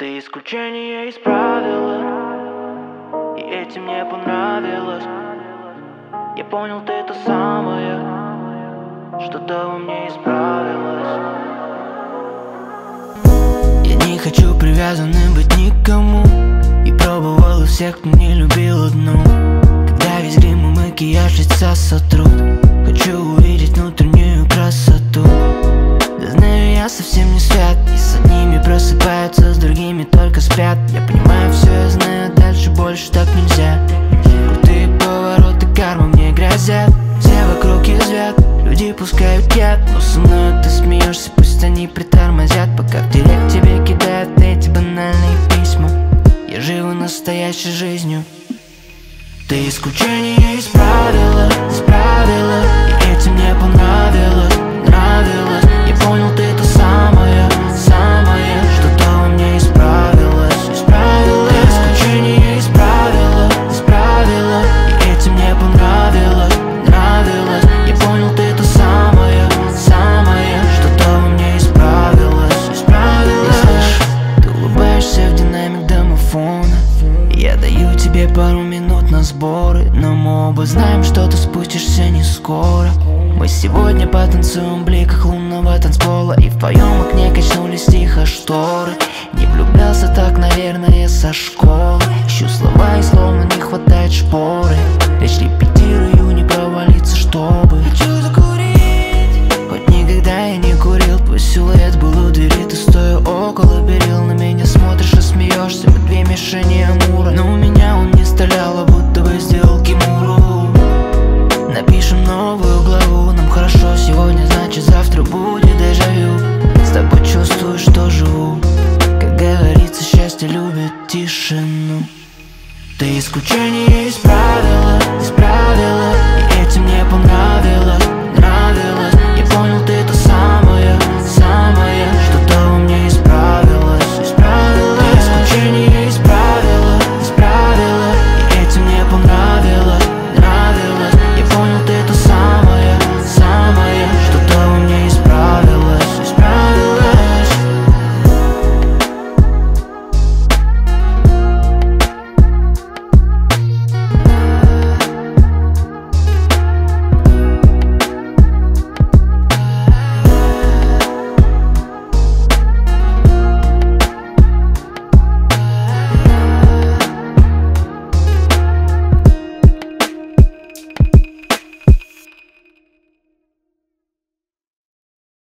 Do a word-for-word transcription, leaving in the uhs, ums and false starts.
Ты исключение из правила, и этим мне понравилось. Я понял, ты то самое, что-то во мне исправилось. Я не хочу привязанным быть никому, и пробовал у всех, кто не любил одну. Когда весь грим и макияж лица сотрут, хочу увидеть внутреннюю красоту. Да знаю, я совсем не свят, и с одними просыпаются, с другими только спят. Я понимаю все, я знаю, дальше больше так нельзя. Крутые повороты кармы мне грозят, все вокруг язвят, люди пускают яд. Но со мной ты смеешься, пусть они притормозят, пока в директ тебе кидают эти банальные письма. Я живу настоящей жизнью. Ты исключение из правила, из правила, и этим мне понравилось, нравилось. Я понял, ты то самое, самое, что-то во мне исправилось, исправилось. Ты исключение из правила, из правила, и этим мне понравилось, нравилось. Я понял, ты то самое, самое, что-то во мне исправилось, исправилось. Ты улыбаешься в динамик домофона, я даю тебе пару минут на сборы, но мы оба знаем, что ты спустишься не скоро. Мы сегодня потанцуем в бликах лунного танцпола, и в твоем окне качнулись тихо шторы. Не влюблялся так, наверное, со школы. Ищу слова и словно не хватает шпоры. Речь репетирую, не провалиться, чтобы хочу закурить. Хоть никогда я не курил, твой силуэт был у двери, ты стоя около берил, на меня смотришь и смеешься. Мы две мишени Амура, но у меня он не стрелял, а будто бы сделал Кимуру. Напишем новую главу, нам хорошо сегодня, значит завтра будет дежавю. С тобой чувствую, что живу, как говорится, счастье любит тишину. Ты исключение из правил.